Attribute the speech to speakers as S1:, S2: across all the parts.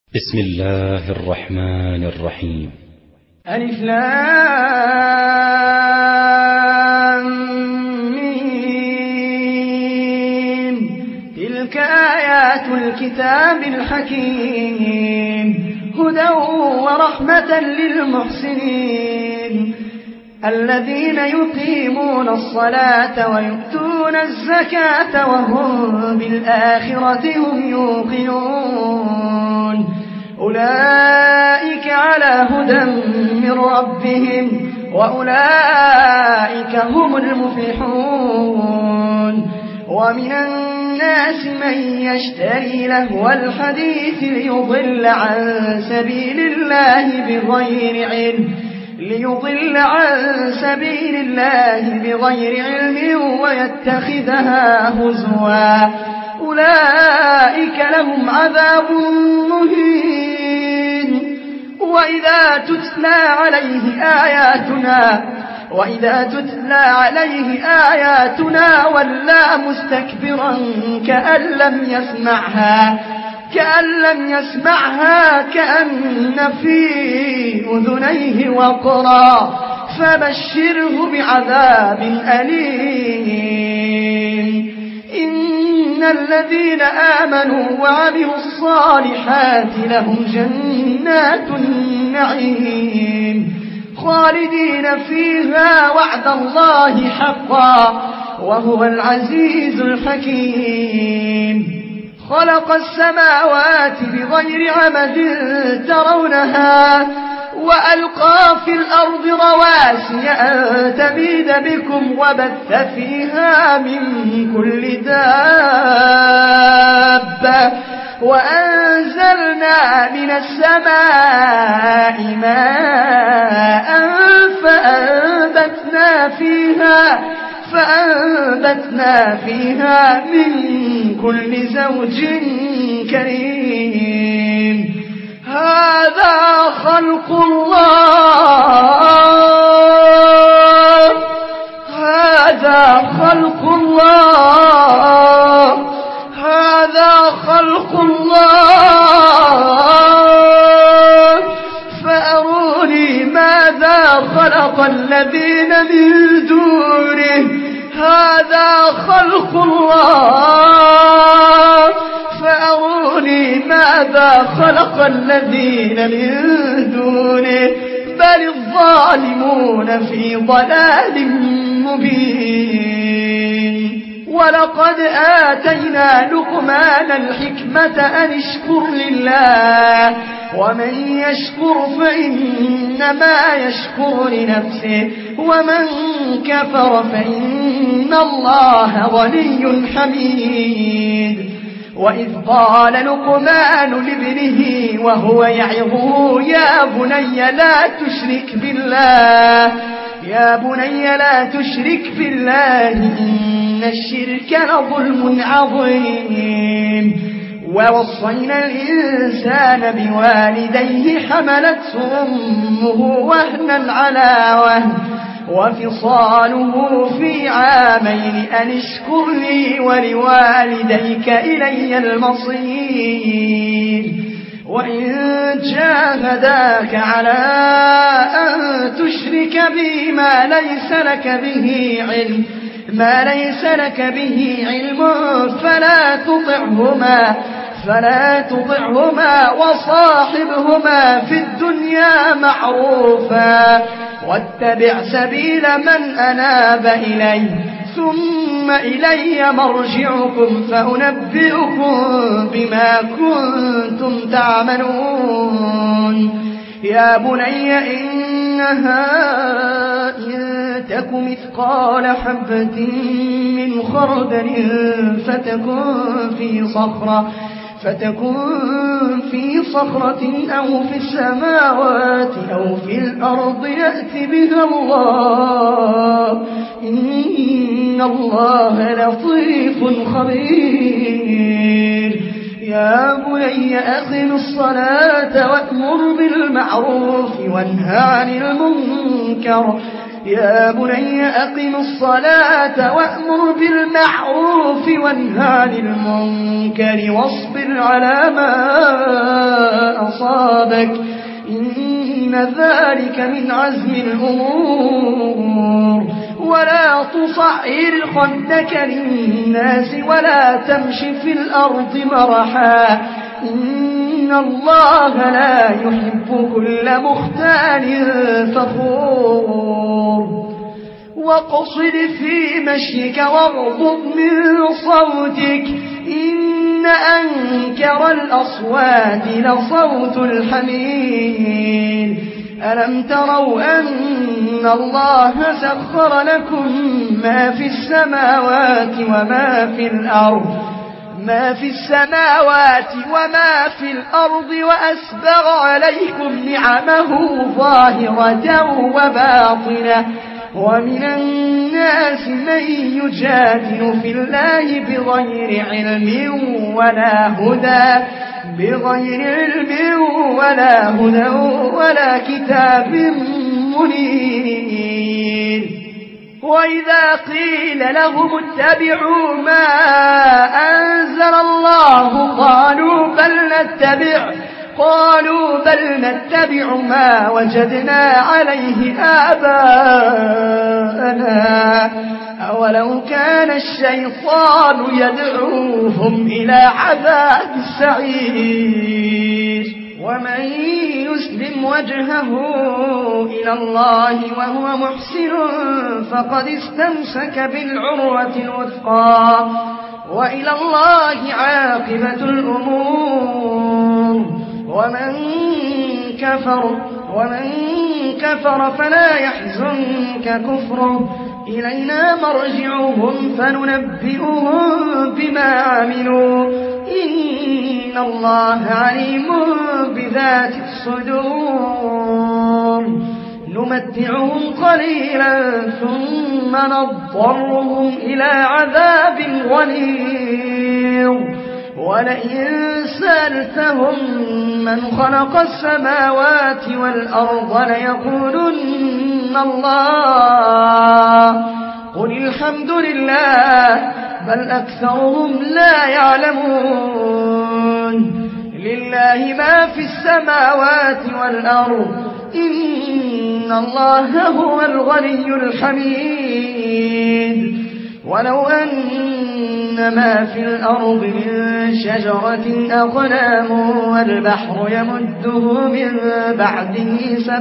S1: بسم الله الرحمن الرحيم.
S2: ألف لام ميم. تلك آيات الكتاب الحكيم هدى ورحمة للمحسنين الذين يقيمون الصلاة ويؤتون الزكاة وهم بالآخرة هم يوقنون أولئك على هدى من ربهم وأولئك هم المفلحون. ومن الناس من يشتري لهو الحديث ليضل عن سبيل الله بغير علم ويتخذها هزوا أولئك لهم عذاب مهين. وإذا تتلى عليه آياتنا ولى مستكبرا كأن لم يسمعها كأن في أذنيه وقرا فبشره بعذاب أليم. إن الذين آمنوا وعملوا الصالحات لهم جنات النعيم خالدين فيها وعد الله حقا وهو العزيز الحكيم. خلق السماوات بغير عمد ترونها وألقى في الأرض رواسي أن تميد بكم وبث فيها من كل دابة وأنزلنا من السماء ماء فأنبتنا فيها من كل زوج كريم. هذا خلق الله فأروني ماذا خلق الذين من دونه. هذا خلق الله فأروني ماذا خلق الذين من دونه بل الظالمون في ضلال مبين. ولقد آتينا لقمان الحكمة أن اشكر لله ومن يشكر فإنما يشكر لنفسه ومن كفر فإن الله غني حميد. وإذ قال لقمان لابنه وهو يعظه يا بني لا تشرك بالله إن الشرك لظلم عظيم. ووصينا الإنسان بوالديه حملته أمه وهنا على وهن وفصاله في عامين أن اشكر لي ولوالديك إلي المصير. وإن جاهداك على أن تشرك بي ما ليس لك به علم فلا تطعهما وصاحبهما في الدنيا معروفا واتبع سبيل من أناب إلي ثم إلي مرجعكم فأنبئكم بما كنتم تعملون. يا بني إنها إن تك مثقال حبة من خردل فتكن في صخرة أو في السماوات أو في الأرض يأت بها الله إن الله لطيف خبير. يا بني أقم الصلاة وأمر بالمعروف وانهى عن المنكر يا بني أقم الصلاة وأمر بالمعروف وانهى عن المنكر واصبر على ما أصابك إن ذلك من عزم الأمور ولا تصعر خدك للناس ولا تمش في الأرض مرحا إن الله لا يحب كل مختال فخور واقصد في مشيك واغضض من صوتك إن أنكر الأصوات لصوت الحمير ألم تروا أن الله سخر لكم ما في السماوات وما في الأرض وأسبغ عليكم نعمه ظاهرة وباطنة ومن الناس من يجادل في الله بغير علم ولا هدى ولا كتاب منير وإذا قيل لهم اتبعوا ما أنزل الله قالوا بل نتبع ما وجدنا عليه آباءنا أولو كان الشيطان يدعوهم إلى عذاب السعير ومن يسلم وجهه إلى الله وهو محسن فقد استمسك بالعروة الوثقى وإلى الله عاقبة الأمور ومن كفر فلا يحزنك كفره إلينا مرجعهم فننبئهم بما عملوا إن الله عليم بذات الصدور نمتعهم قليلا ثم نضطرهم إلى عذاب غليظ ولئن سألتهم من خلق السماوات والأرض ليقولن الله قل الحمد لله بل أكثرهم لا يعلمون لله ما في السماوات والأرض إن الله هو الغني الحميد ولو أن ما في الأرض من شجرة أقلام والبحر يمده من بعده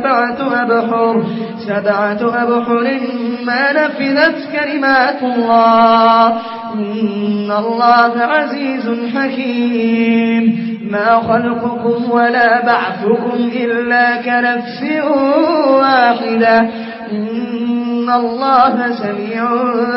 S2: سبعة أبحر ما نفذت كلمات الله إن الله عزيز حكيم ما خلقكم ولا بعثكم إلا كنفس واحدة إن الله سميع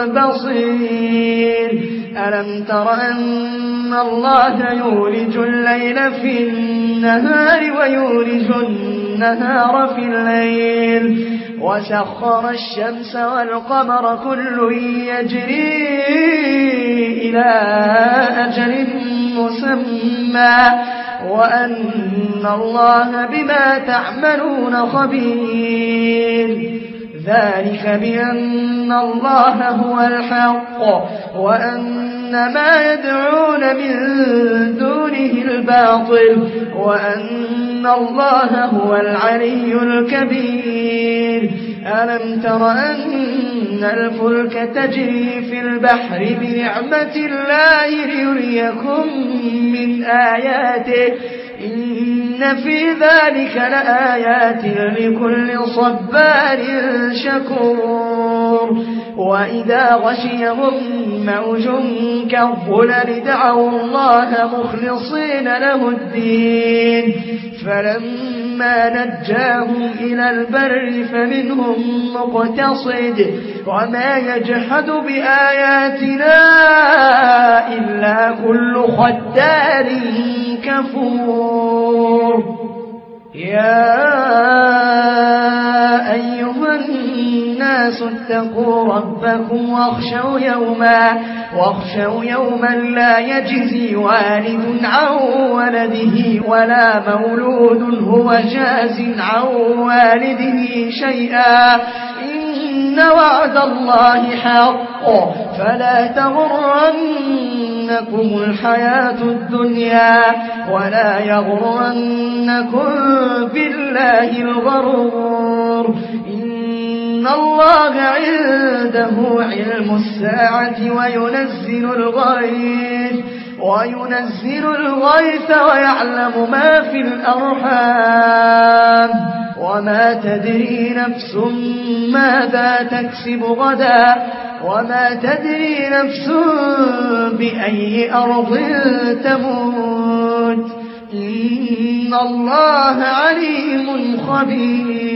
S2: بصير ألم تر أن الله يولج الليل في النهار ويولج النهار في الليل وسخر الشمس والقمر كل يجري إلى أجل مسمى وأن الله بما تعملون خبير ذلك بأن الله هو الحق وأن ما يدعون من دونه الباطل وأن الله هو العلي الكبير ألم تر أن الفلك تجري في البحر بنعمة الله ليريكم من آياته إن في ذلك لآيات لكل صبار شكور وإذا غشيهم موج كالظلل دعوا الله مخلصين له الدين فلما نجاهم إلى البر فمنهم مقتصد وما يجحد بآياتنا إلا كل ختار كفور يا أيها الناس اتقوا ربكم واخشوا يوما لا يجزي والد عن ولده ولا مولود هو جاز عن والده شيئا إن إن وعد الله حق فلا تغرنكم الحياة الدنيا ولا يغرنكم بالله الغرور إن الله عنده علم الساعة وينزل الغيث ويعلم ما في الأرحام وما تدري نفس ماذا تكسب غدا وما تدري نفس بأي أرض تموت إن الله عليم خبير